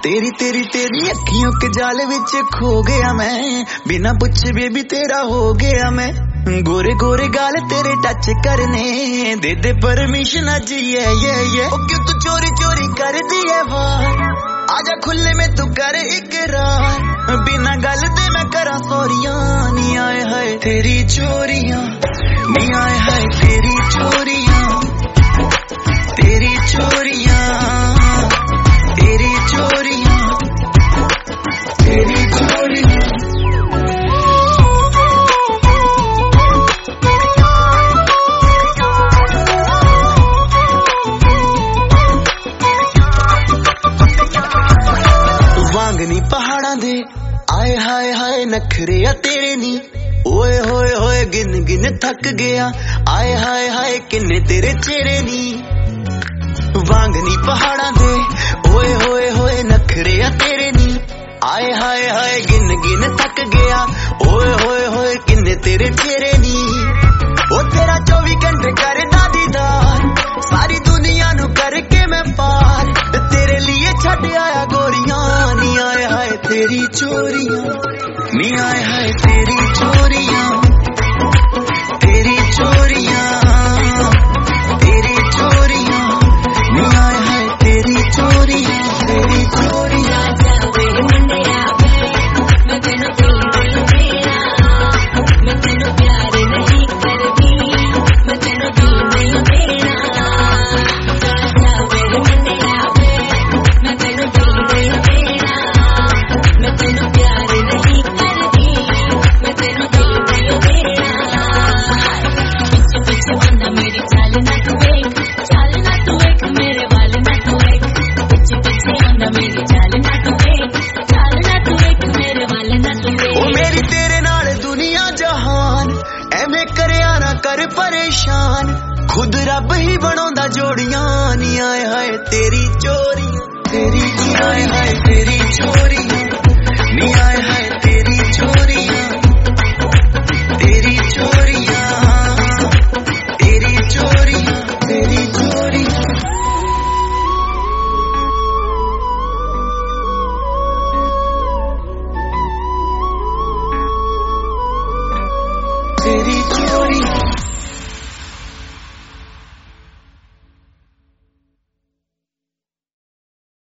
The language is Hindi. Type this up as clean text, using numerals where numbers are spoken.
तेरी तेरी तेरी अखियों के जाल विच खो गया मैं, बिना पूछे बेबी तेरा हो गया मैं। गोरे गोरे गाल तेरे टच करने दे दे परमिशन अज ये ओ क्यों तू चोरी चोरी कर दी है वार, आजा खुले में तू कर इकरार, बिना गल दे मैं करा सोरियां नी आए हाय तेरी चोरियां, नी आए हाय तेरी चोरियां, तेरी चोरियां, तेरी चोरियां, तेरी चोरियां। वांगनी पहाड़ां दे आए हाय हाय नखरे आ तेरे नी, ओए होए होए गिन गिन थक गया, आए हाय हाय किन्ने तेरे चेहरे नी। वांगनी पहाड़ां दे ओए होए होए नखरे आ तेरे नी, आए हाय हाय गिन गिन थक गया, ओए होए होए किन्ने तेरे चेहरे नी। ओ तेरा 24 घंटे करदा दीदार, सारी दुनिया नु करके मैं पार, तेरे लिए छड़ आया गोरियां नी आए हाय तेरी चोरियां, नी आए हाय तेरी चोरियां।